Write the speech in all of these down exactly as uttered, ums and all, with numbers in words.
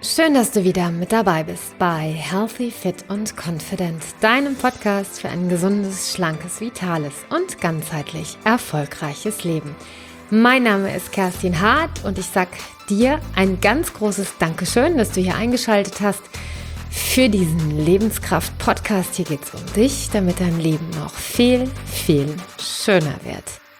Schön, dass du wieder mit dabei bist bei Healthy, Fit und Confident, deinem Podcast für ein gesundes, schlankes, vitales und ganzheitlich erfolgreiches Leben. Mein Name ist Kerstin Hart und ich sag dir ein ganz großes Dankeschön, dass du hier eingeschaltet hast für diesen Lebenskraft-Podcast. Hier geht es um dich, damit dein Leben noch viel, viel schöner wird.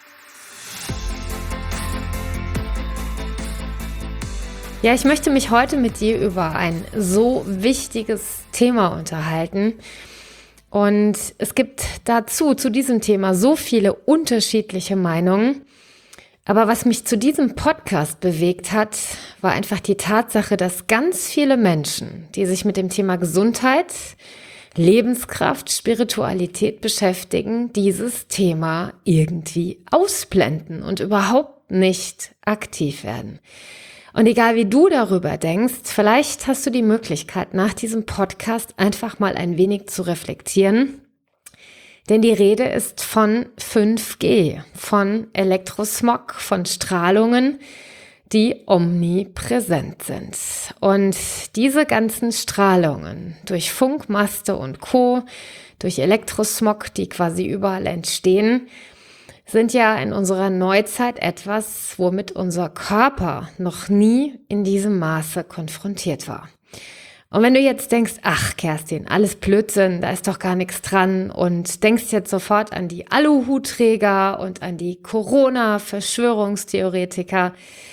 Ja, ich möchte mich heute mit dir über ein so wichtiges Thema unterhalten. Und es gibt dazu, zu diesem Thema, so viele unterschiedliche Meinungen. Aber was mich zu diesem Podcast bewegt hat, war einfach die Tatsache, dass ganz viele Menschen, die sich mit dem Thema Gesundheit, Lebenskraft, Spiritualität beschäftigen, dieses Thema irgendwie ausblenden und überhaupt nicht aktiv werden. Und egal wie du darüber denkst, vielleicht hast du die Möglichkeit, nach diesem Podcast einfach mal ein wenig zu reflektieren. Denn die Rede ist von fünf G, von Elektrosmog, von Strahlungen, die omnipräsent sind. Und diese ganzen Strahlungen durch Funkmaste und Co., durch Elektrosmog, die quasi überall entstehen, sind ja in unserer Neuzeit etwas, womit unser Körper noch nie in diesem Maße konfrontiert war. Und wenn du jetzt denkst, ach Kerstin, alles Blödsinn, da ist doch gar nichts dran und denkst jetzt sofort an die Aluhutträger und an die Corona-Verschwörungstheoretiker,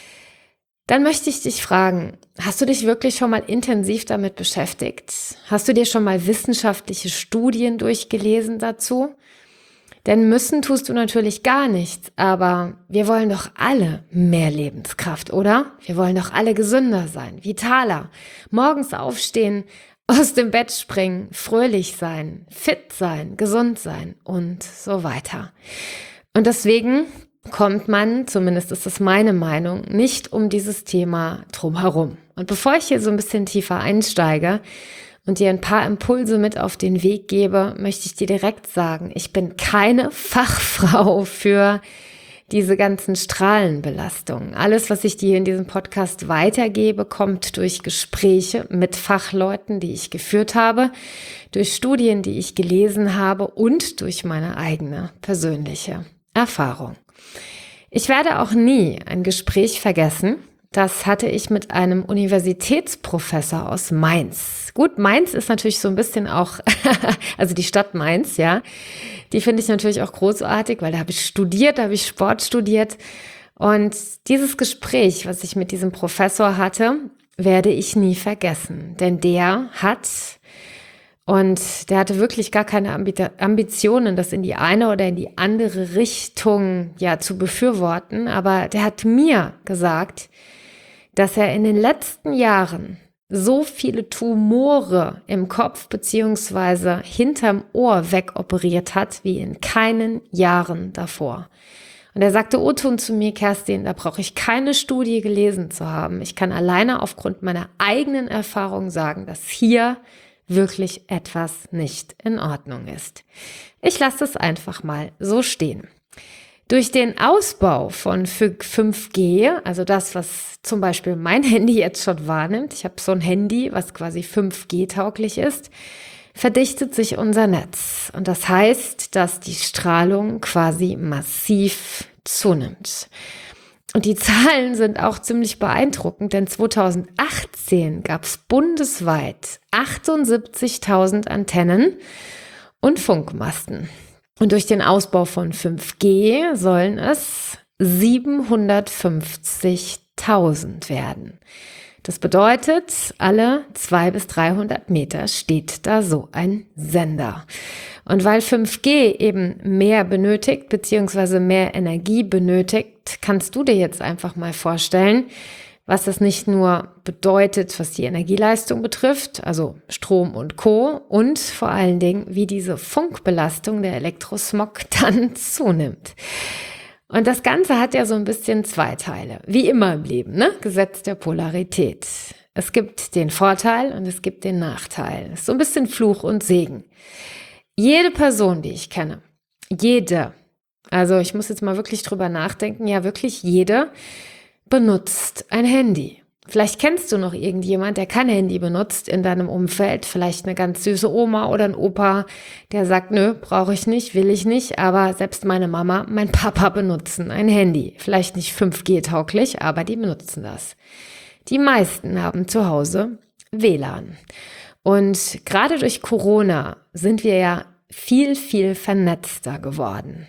dann möchte ich dich fragen, hast du dich wirklich schon mal intensiv damit beschäftigt? Hast du dir schon mal wissenschaftliche Studien durchgelesen dazu? Denn müssen tust du natürlich gar nichts, aber wir wollen doch alle mehr Lebenskraft, oder? Wir wollen doch alle gesünder sein, vitaler, morgens aufstehen, aus dem Bett springen, fröhlich sein, fit sein, gesund sein und so weiter. Und deswegen kommt man, zumindest ist das meine Meinung, nicht um dieses Thema drumherum. Und bevor ich hier so ein bisschen tiefer einsteige und dir ein paar Impulse mit auf den Weg gebe, möchte ich dir direkt sagen, ich bin keine Fachfrau für diese ganzen Strahlenbelastungen. Alles, was ich dir in diesem Podcast weitergebe, kommt durch Gespräche mit Fachleuten, die ich geführt habe, durch Studien, die ich gelesen habe und durch meine eigene persönliche Erfahrung. Ich werde auch nie ein Gespräch vergessen. Das hatte ich mit einem Universitätsprofessor aus Mainz. Gut, Mainz ist natürlich so ein bisschen auch, also die Stadt Mainz, ja, die finde ich natürlich auch großartig, weil da habe ich studiert, da habe ich Sport studiert. Und dieses Gespräch, was ich mit diesem Professor hatte, werde ich nie vergessen. Denn der hat, und der hatte wirklich gar keine Ambitionen, das in die eine oder in die andere Richtung ja zu befürworten, aber der hat mir gesagt, dass er in den letzten Jahren so viele Tumore im Kopf beziehungsweise hinterm Ohr wegoperiert hat, wie in keinen Jahren davor. Und er sagte O-Ton zu mir, Kerstin, da brauche ich keine Studie gelesen zu haben. Ich kann alleine aufgrund meiner eigenen Erfahrung sagen, dass hier wirklich etwas nicht in Ordnung ist. Ich lasse es einfach mal so stehen. Durch den Ausbau von fünf G, also das, was zum Beispiel mein Handy jetzt schon wahrnimmt, ich habe so ein Handy, was quasi fünf G tauglich ist, verdichtet sich unser Netz. Und das heißt, dass die Strahlung quasi massiv zunimmt. Und die Zahlen sind auch ziemlich beeindruckend, denn zweitausendachtzehn gab es bundesweit achtundsiebzigtausend Antennen und Funkmasten. Und durch den Ausbau von fünf G sollen es siebenhundertfünfzigtausend werden. Das bedeutet, alle zweihundert bis dreihundert Meter steht da so ein Sender. Und weil fünf G eben mehr benötigt, beziehungsweise mehr Energie benötigt, kannst du dir jetzt einfach mal vorstellen, was das nicht nur bedeutet, was die Energieleistung betrifft, also Strom und Co. und vor allen Dingen, wie diese Funkbelastung der Elektrosmog dann zunimmt. Und das Ganze hat ja so ein bisschen zwei Teile, wie immer im Leben, ne? Gesetz der Polarität. Es gibt den Vorteil und es gibt den Nachteil. Es ist so ein bisschen Fluch und Segen. Jede Person, die ich kenne, jede, also ich muss jetzt mal wirklich drüber nachdenken, ja wirklich jede, benutzt ein Handy. Vielleicht kennst du noch irgendjemand, der kein Handy benutzt in deinem Umfeld, vielleicht eine ganz süße Oma oder ein Opa, der sagt, nö, brauche ich nicht, will ich nicht, aber selbst meine Mama, mein Papa benutzen ein Handy. Vielleicht nicht fünf G-tauglich, aber die benutzen das. Die meisten haben zu Hause W L A N. Und gerade durch Corona sind wir ja viel, viel vernetzter geworden.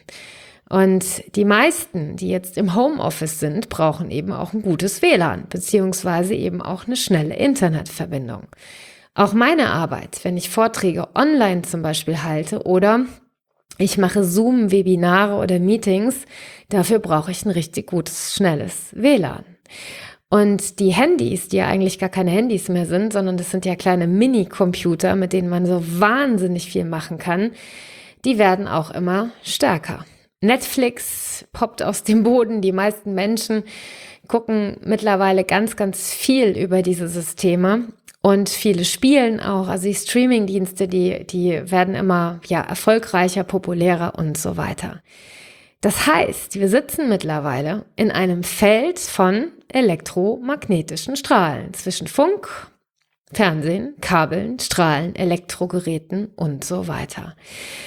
Und die meisten, die jetzt im Homeoffice sind, brauchen eben auch ein gutes W L A N, beziehungsweise eben auch eine schnelle Internetverbindung. Auch meine Arbeit, wenn ich Vorträge online zum Beispiel halte oder ich mache Zoom-Webinare oder Meetings, dafür brauche ich ein richtig gutes, schnelles W L A N. Und die Handys, die ja eigentlich gar keine Handys mehr sind, sondern das sind ja kleine Mini-Computer, mit denen man so wahnsinnig viel machen kann, die werden auch immer stärker. Netflix poppt aus dem Boden. Die meisten Menschen gucken mittlerweile ganz, ganz viel über diese Systeme und viele spielen auch. Also die Streaming-Dienste, die, die werden immer ja, erfolgreicher, populärer und so weiter. Das heißt, wir sitzen mittlerweile in einem Feld von elektromagnetischen Strahlen zwischen Funk, Fernsehen, Kabeln, Strahlen, Elektrogeräten und so weiter.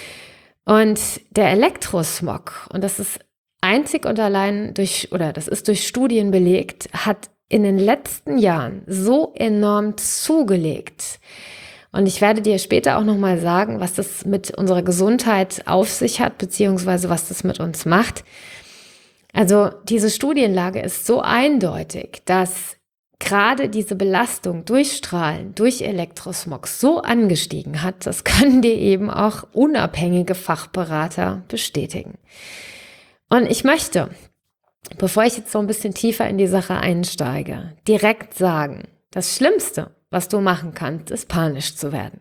Und der Elektrosmog, und das ist einzig und allein durch, oder das ist durch Studien belegt, hat in den letzten Jahren so enorm zugelegt. Und ich werde dir später auch nochmal sagen, was das mit unserer Gesundheit auf sich hat, beziehungsweise was das mit uns macht. Also diese Studienlage ist so eindeutig, dass gerade diese Belastung durch Strahlen, durch Elektrosmog so angestiegen hat, das können dir eben auch unabhängige Fachberater bestätigen. Und ich möchte, bevor ich jetzt so ein bisschen tiefer in die Sache einsteige, direkt sagen, das Schlimmste, was du machen kannst, ist panisch zu werden.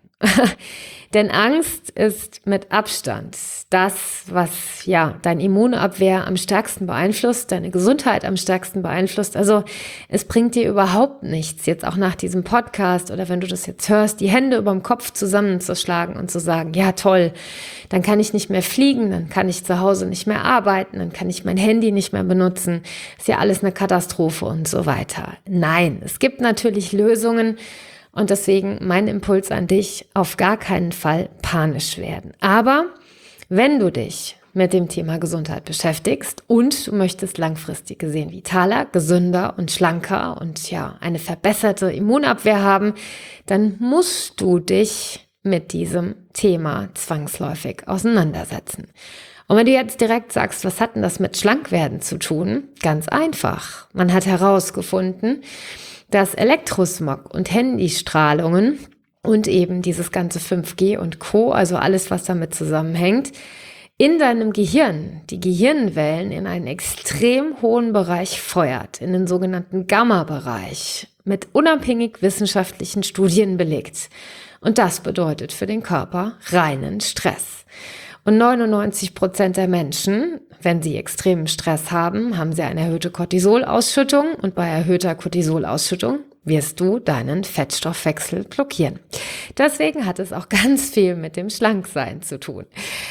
Denn Angst ist mit Abstand das, was ja deine Immunabwehr am stärksten beeinflusst, deine Gesundheit am stärksten beeinflusst. Also es bringt dir überhaupt nichts, jetzt auch nach diesem Podcast oder wenn du das jetzt hörst, die Hände überm Kopf zusammenzuschlagen und zu sagen, ja toll, dann kann ich nicht mehr fliegen, dann kann ich zu Hause nicht mehr arbeiten, dann kann ich mein Handy nicht mehr benutzen. Ist ja alles eine Katastrophe und so weiter. Nein, es gibt natürlich Lösungen. Und deswegen mein Impuls an dich, auf gar keinen Fall panisch werden. Aber wenn du dich mit dem Thema Gesundheit beschäftigst und du möchtest langfristig gesehen vitaler, gesünder und schlanker und ja, eine verbesserte Immunabwehr haben, dann musst du dich mit diesem Thema zwangsläufig auseinandersetzen. Und wenn du jetzt direkt sagst, was hat denn das mit Schlankwerden zu tun? Ganz einfach. Man hat herausgefunden, dass Elektrosmog und Handystrahlungen und eben dieses ganze fünf G und Co., also alles, was damit zusammenhängt, in deinem Gehirn die Gehirnwellen in einen extrem hohen Bereich feuert, in den sogenannten Gamma-Bereich, mit unabhängig wissenschaftlichen Studien belegt. Und das bedeutet für den Körper reinen Stress. Und neunundneunzig Prozent der Menschen, wenn sie extremen Stress haben, haben sie eine erhöhte Cortisolausschüttung und bei erhöhter Cortisolausschüttung wirst du deinen Fettstoffwechsel blockieren. Deswegen hat es auch ganz viel mit dem Schlanksein zu tun.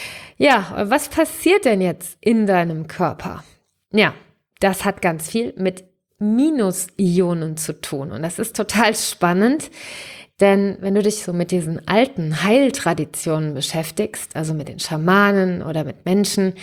Ja, was passiert denn jetzt in deinem Körper? Ja, das hat ganz viel mit Minusionen zu tun und das ist total spannend. Denn wenn du dich so mit diesen alten Heiltraditionen beschäftigst, also mit den Schamanen oder mit Menschen,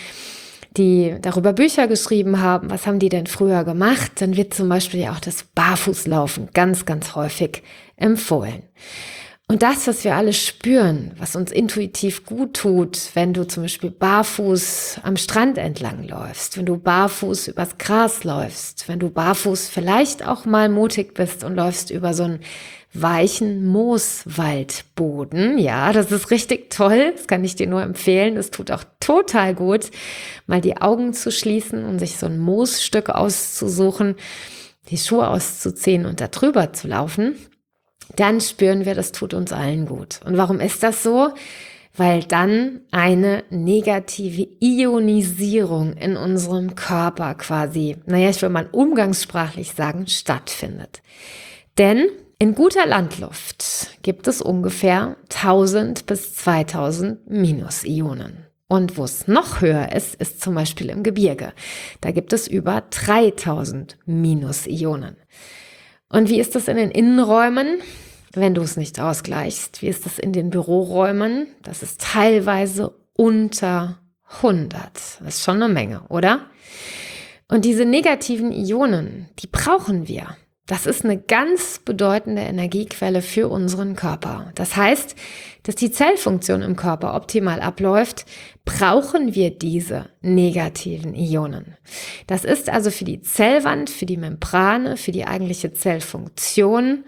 die darüber Bücher geschrieben haben, was haben die denn früher gemacht, dann wird zum Beispiel ja auch das Barfußlaufen ganz, ganz häufig empfohlen. Und das, was wir alle spüren, was uns intuitiv gut tut, wenn du zum Beispiel barfuß am Strand entlang läufst, wenn du barfuß übers Gras läufst, wenn du barfuß vielleicht auch mal mutig bist und läufst über so einen weichen Mooswaldboden. Ja, das ist richtig toll. Das kann ich dir nur empfehlen. Es tut auch total gut, mal die Augen zu schließen und sich so ein Moosstück auszusuchen, die Schuhe auszuziehen und da drüber zu laufen. Dann spüren wir, das tut uns allen gut. Und warum ist das so? Weil dann eine negative Ionisierung in unserem Körper quasi, naja, ich will mal umgangssprachlich sagen, stattfindet. Denn in guter Landluft gibt es ungefähr tausend bis zweitausend Minusionen. Und wo es noch höher ist, ist zum Beispiel im Gebirge. Da gibt es über dreitausend Minusionen. Und wie ist das in den Innenräumen, wenn du es nicht ausgleichst? Wie ist das in den Büroräumen? Das ist teilweise unter hundert. Das ist schon eine Menge, oder? Und diese negativen Ionen, die brauchen wir. Das ist eine ganz bedeutende Energiequelle für unseren Körper. Das heißt, dass die Zellfunktion im Körper optimal abläuft, brauchen wir diese negativen Ionen. Das ist also für die Zellwand, für die Membrane, für die eigentliche Zellfunktion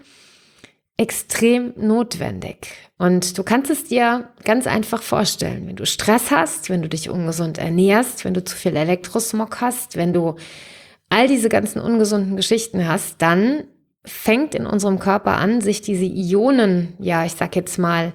extrem notwendig. Und du kannst es dir ganz einfach vorstellen, wenn du Stress hast, wenn du dich ungesund ernährst, wenn du zu viel Elektrosmog hast, wenn du all diese ganzen ungesunden Geschichten hast, dann fängt in unserem Körper an, sich diese Ionen, ja, ich sag jetzt mal,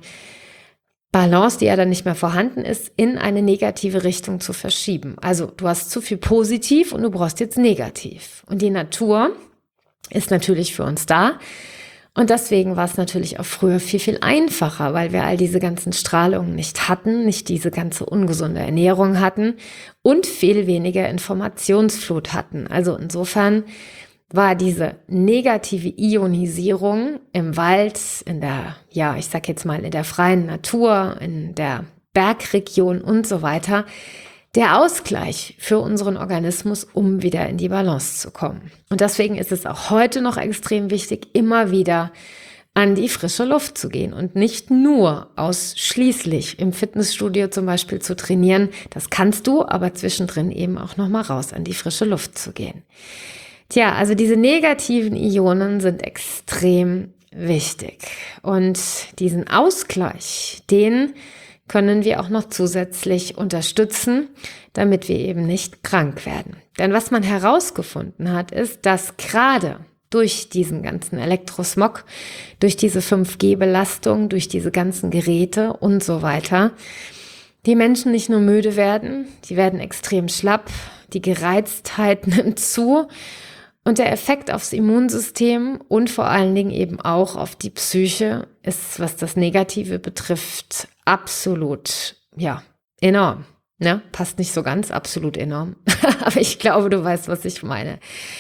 Balance, die ja dann nicht mehr vorhanden ist, in eine negative Richtung zu verschieben. Also du hast zu viel positiv und du brauchst jetzt negativ. Und die Natur ist natürlich für uns da. Und deswegen war es natürlich auch früher viel, viel einfacher, weil wir all diese ganzen Strahlungen nicht hatten, nicht diese ganze ungesunde Ernährung hatten und viel weniger Informationsflut hatten. Also insofern war diese negative Ionisierung im Wald, in der, ja, ich sag jetzt mal in der freien Natur, in der Bergregion und so weiter, der Ausgleich für unseren Organismus, um wieder in die Balance zu kommen. Und deswegen ist es auch heute noch extrem wichtig, immer wieder an die frische Luft zu gehen und nicht nur ausschließlich im Fitnessstudio zum Beispiel zu trainieren. Das kannst du, aber zwischendrin eben auch nochmal raus an die frische Luft zu gehen. Tja, also diese negativen Ionen sind extrem wichtig. Und diesen Ausgleich, den können wir auch noch zusätzlich unterstützen, damit wir eben nicht krank werden. Denn was man herausgefunden hat, ist, dass gerade durch diesen ganzen Elektrosmog, durch diese fünf G Belastung, durch diese ganzen Geräte und so weiter, die Menschen nicht nur müde werden, die werden extrem schlapp, die Gereiztheit nimmt zu und der Effekt aufs Immunsystem und vor allen Dingen eben auch auf die Psyche ist, was das Negative betrifft, absolut, ja, enorm. Ne? Passt nicht so ganz, absolut enorm. Aber ich glaube, du weißt, was ich meine.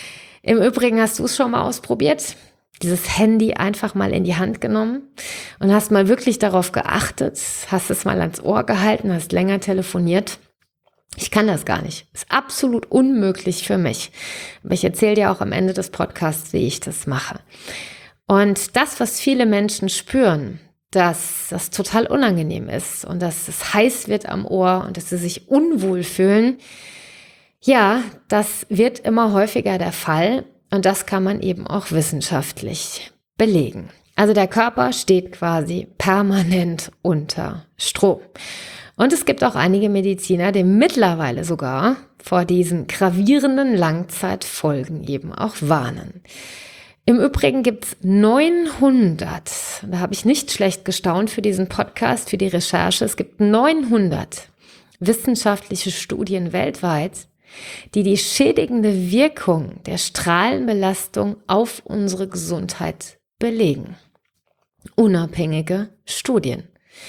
Im Übrigen hast du es schon mal ausprobiert, dieses Handy einfach mal in die Hand genommen und hast mal wirklich darauf geachtet, hast es mal ans Ohr gehalten, hast länger telefoniert. Ich kann das gar nicht. Ist absolut unmöglich für mich. Aber ich erzähle dir auch am Ende des Podcasts, wie ich das mache. Und das, was viele Menschen spüren, dass das total unangenehm ist und dass es heiß wird am Ohr und dass sie sich unwohl fühlen, ja, das wird immer häufiger der Fall und das kann man eben auch wissenschaftlich belegen. Also der Körper steht quasi permanent unter Strom. Und es gibt auch einige Mediziner, die mittlerweile sogar vor diesen gravierenden Langzeitfolgen eben auch warnen. Im Übrigen gibt's neunhundert, da habe ich nicht schlecht gestaunt für diesen Podcast, für die Recherche, es gibt neunhundert wissenschaftliche Studien weltweit, die die schädigende Wirkung der Strahlenbelastung auf unsere Gesundheit belegen. Unabhängige Studien.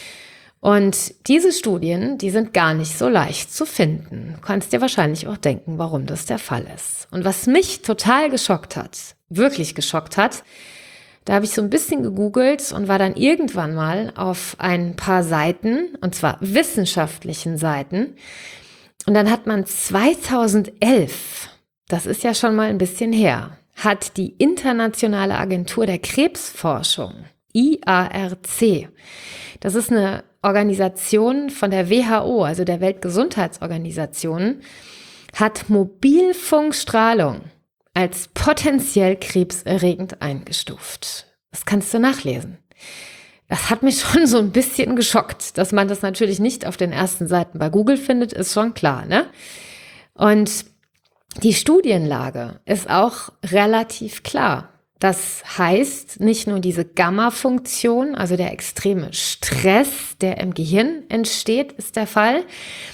Und diese Studien, die sind gar nicht so leicht zu finden. Du kannst dir wahrscheinlich auch denken, warum das der Fall ist. Und was mich total geschockt hat, wirklich geschockt hat, da habe ich so ein bisschen gegoogelt und war dann irgendwann mal auf ein paar Seiten, und zwar wissenschaftlichen Seiten. Und dann hat man zweitausendelf, das ist ja schon mal ein bisschen her, hat die Internationale Agentur der Krebsforschung, I A R C, das ist eine Organisation von der W H O, also der Weltgesundheitsorganisation, hat Mobilfunkstrahlung als potenziell krebserregend eingestuft. Das kannst du nachlesen. Das hat mich schon so ein bisschen geschockt, dass man das natürlich nicht auf den ersten Seiten bei Google findet, ist schon klar, ne? Und die Studienlage ist auch relativ klar. Das heißt, nicht nur diese Gamma-Funktion, also der extreme Stress, der im Gehirn entsteht, ist der Fall,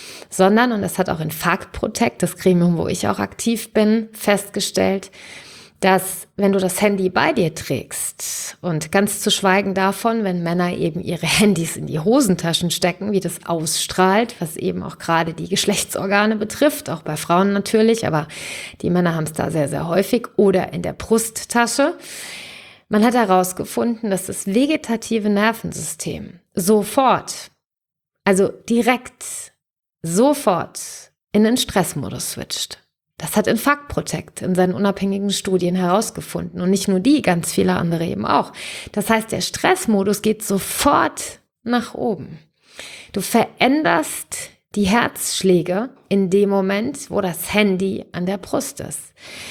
sondern, und das hat auch Infarkt Protect, das Gremium, wo ich auch aktiv bin, festgestellt, dass wenn du das Handy bei dir trägst und ganz zu schweigen davon, wenn Männer eben ihre Handys in die Hosentaschen stecken, wie das ausstrahlt, was eben auch gerade die Geschlechtsorgane betrifft, auch bei Frauen natürlich, aber die Männer haben es da sehr, sehr häufig, oder in der Brusttasche. Man hat herausgefunden, dass das vegetative Nervensystem sofort, also direkt, sofort in den Stressmodus switcht. Das hat Infarct Protect in seinen unabhängigen Studien herausgefunden. Und nicht nur die, ganz viele andere eben auch. Das heißt, der Stressmodus geht sofort nach oben. Du veränderst die Herzschläge in dem Moment, wo das Handy an der Brust ist.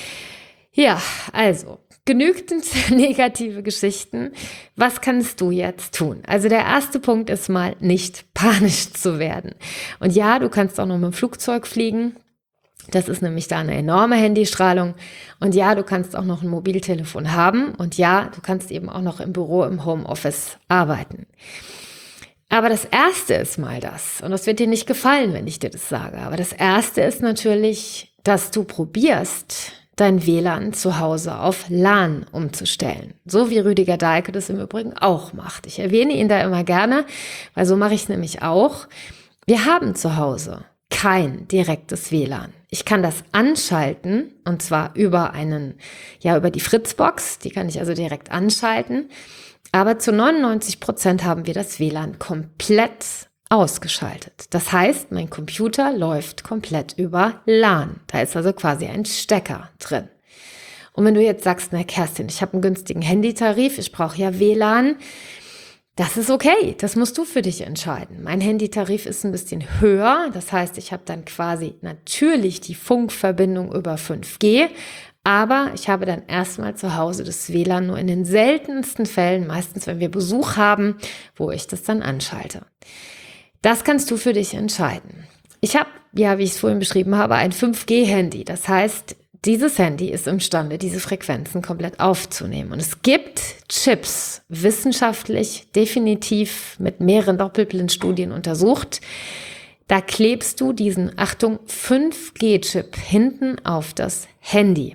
Ja, also genügend negative Geschichten. Was kannst du jetzt tun? Also der erste Punkt ist mal, nicht panisch zu werden. Und ja, du kannst auch noch mit dem Flugzeug fliegen. Das ist nämlich da eine enorme Handystrahlung. Und ja, du kannst auch noch ein Mobiltelefon haben. Und ja, du kannst eben auch noch im Büro, im Homeoffice arbeiten. Aber das Erste ist mal das. Und das wird dir nicht gefallen, wenn ich dir das sage. Aber das Erste ist natürlich, dass du probierst, dein W L A N zu Hause auf LAN umzustellen. So wie Rüdiger Dahlke das im Übrigen auch macht. Ich erwähne ihn da immer gerne, weil so mache ich es nämlich auch. Wir haben zu Hause kein direktes W L A N. Ich kann das anschalten, und zwar über einen, ja, über die Fritzbox, die kann ich also direkt anschalten, aber zu neunundneunzig Prozent haben wir das W L A N komplett ausgeschaltet. Das heißt, mein Computer läuft komplett über LAN. Da ist also quasi ein Stecker drin. Und wenn du jetzt sagst, na Kerstin, ich habe einen günstigen Handytarif, ich brauche ja W L A N, das ist okay, das musst du für dich entscheiden. Mein Handytarif ist ein bisschen höher, das heißt, ich habe dann quasi natürlich die Funkverbindung über fünf G, aber ich habe dann erstmal zu Hause das W L A N nur in den seltensten Fällen, meistens wenn wir Besuch haben, wo ich das dann anschalte. Das kannst du für dich entscheiden. Ich habe, ja, wie ich es vorhin beschrieben habe, ein fünf G Handy, das heißt, dieses Handy ist imstande, diese Frequenzen komplett aufzunehmen. Und es gibt Chips, wissenschaftlich definitiv mit mehreren Doppelblindstudien untersucht. Da klebst du diesen, Achtung, fünf G Chip hinten auf das Handy.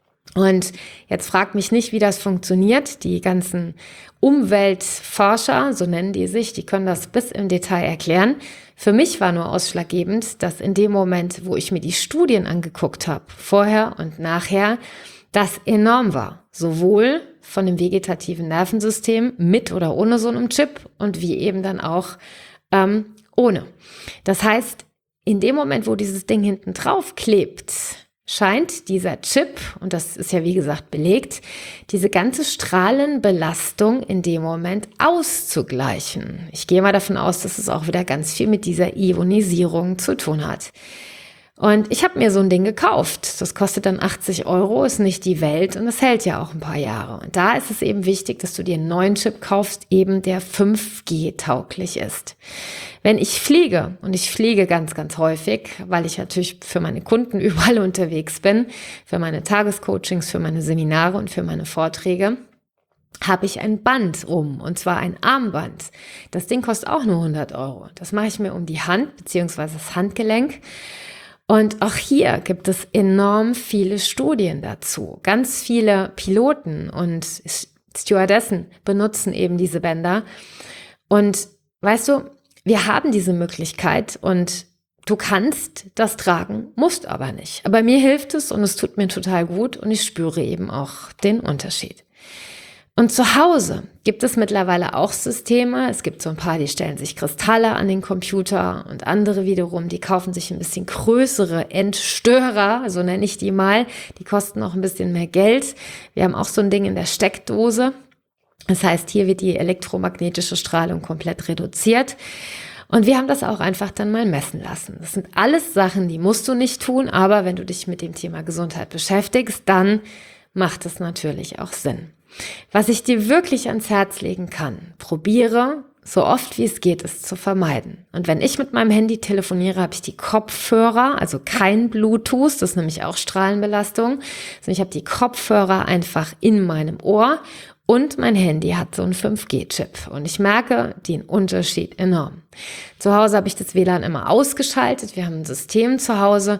Und jetzt frag mich nicht, wie das funktioniert. Die ganzen Umweltforscher, so nennen die sich, die können das bis im Detail erklären. Für mich war nur ausschlaggebend, dass in dem Moment, wo ich mir die Studien angeguckt habe, vorher und nachher, das enorm war. Sowohl von dem vegetativen Nervensystem mit oder ohne so einem Chip und wie eben dann auch ähm, ohne. Das heißt, in dem Moment, wo dieses Ding hinten drauf klebt, scheint dieser Chip, und das ist ja wie gesagt belegt, diese ganze Strahlenbelastung in dem Moment auszugleichen. Ich gehe mal davon aus, dass es auch wieder ganz viel mit dieser Ionisierung zu tun hat. Und ich habe mir so ein Ding gekauft. Das kostet dann achtzig Euro, ist nicht die Welt und das hält ja auch ein paar Jahre. Und da ist es eben wichtig, dass du dir einen neuen Chip kaufst, eben der fünf G tauglich ist. Wenn ich fliege, und ich fliege ganz, ganz häufig, weil ich natürlich für meine Kunden überall unterwegs bin, für meine Tagescoachings, für meine Seminare und für meine Vorträge, habe ich ein Band um, und zwar ein Armband. Das Ding kostet auch nur hundert Euro. Das mache ich mir um die Hand beziehungsweise das Handgelenk. Und auch hier gibt es enorm viele Studien dazu. Ganz viele Piloten und Stewardessen benutzen eben diese Bänder. Und weißt du, wir haben diese Möglichkeit und du kannst das tragen, musst aber nicht. Aber mir hilft es und es tut mir total gut und ich spüre eben auch den Unterschied. Und zu Hause gibt es mittlerweile auch Systeme. Es gibt so ein paar, die stellen sich Kristalle an den Computer und andere wiederum, die kaufen sich ein bisschen größere Entstörer, so nenne ich die mal. Die kosten auch ein bisschen mehr Geld. Wir haben auch so ein Ding in der Steckdose. Das heißt, hier wird die elektromagnetische Strahlung komplett reduziert. Und wir haben das auch einfach dann mal messen lassen. Das sind alles Sachen, die musst du nicht tun, aber wenn du dich mit dem Thema Gesundheit beschäftigst, dann macht es natürlich auch Sinn. Was ich dir wirklich ans Herz legen kann, probiere, so oft wie es geht, es zu vermeiden. Und wenn ich mit meinem Handy telefoniere, habe ich die Kopfhörer, also kein Bluetooth, das ist nämlich auch Strahlenbelastung, sondern ich habe die Kopfhörer einfach in meinem Ohr und mein Handy hat so einen fünf G Chip und ich merke den Unterschied enorm. Zu Hause habe ich das W L A N immer ausgeschaltet, wir haben ein System zu Hause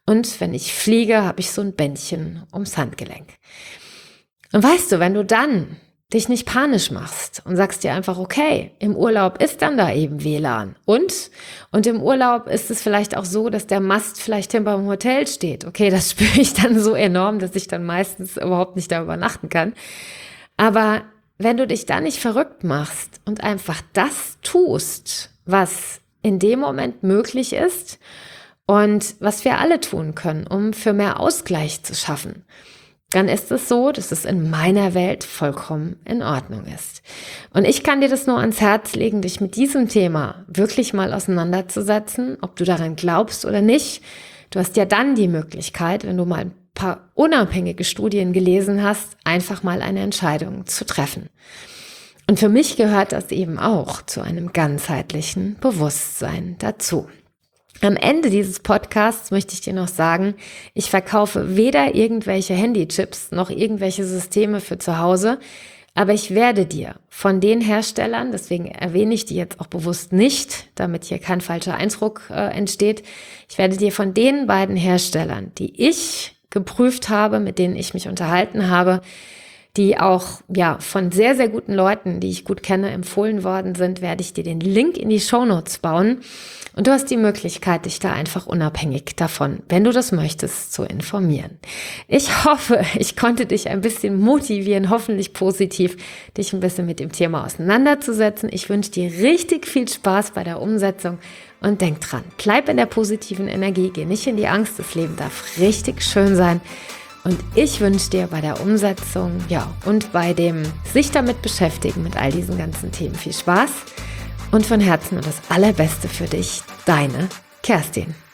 Und wenn ich fliege, habe ich so ein Bändchen ums Handgelenk. Und weißt du, wenn du dann dich nicht panisch machst und sagst dir einfach, okay, im Urlaub ist dann da eben W L A N. Und? Und im Urlaub ist es vielleicht auch so, dass der Mast vielleicht hinter dem Hotel steht. Okay, das spüre ich dann so enorm, dass ich dann meistens überhaupt nicht da übernachten kann. Aber wenn du dich da nicht verrückt machst und einfach das tust, was in dem Moment möglich ist und was wir alle tun können, um für mehr Ausgleich zu schaffen, dann ist es so, dass es in meiner Welt vollkommen in Ordnung ist. Und ich kann dir das nur ans Herz legen, dich mit diesem Thema wirklich mal auseinanderzusetzen, ob du daran glaubst oder nicht. Du hast ja dann die Möglichkeit, wenn du mal ein paar unabhängige Studien gelesen hast, einfach mal eine Entscheidung zu treffen. Und für mich gehört das eben auch zu einem ganzheitlichen Bewusstsein dazu. Am Ende dieses Podcasts möchte ich dir noch sagen, ich verkaufe weder irgendwelche Handychips noch irgendwelche Systeme für zu Hause, aber ich werde dir von den Herstellern, deswegen erwähne ich die jetzt auch bewusst nicht, damit hier kein falscher Eindruck äh, entsteht, ich werde dir von den beiden Herstellern, die ich geprüft habe, mit denen ich mich unterhalten habe, die auch ja von sehr, sehr guten Leuten, die ich gut kenne, empfohlen worden sind, werde ich dir den Link in die Shownotes bauen. Und du hast die Möglichkeit, dich da einfach unabhängig davon, wenn du das möchtest, zu informieren. Ich hoffe, ich konnte dich ein bisschen motivieren, hoffentlich positiv, dich ein bisschen mit dem Thema auseinanderzusetzen. Ich wünsche dir richtig viel Spaß bei der Umsetzung und denk dran, bleib in der positiven Energie, geh nicht in die Angst, das Leben darf richtig schön sein. Und ich wünsche dir bei der Umsetzung, ja, und bei dem sich damit beschäftigen, mit all diesen ganzen Themen viel Spaß und von Herzen nur das Allerbeste für dich, deine Kerstin.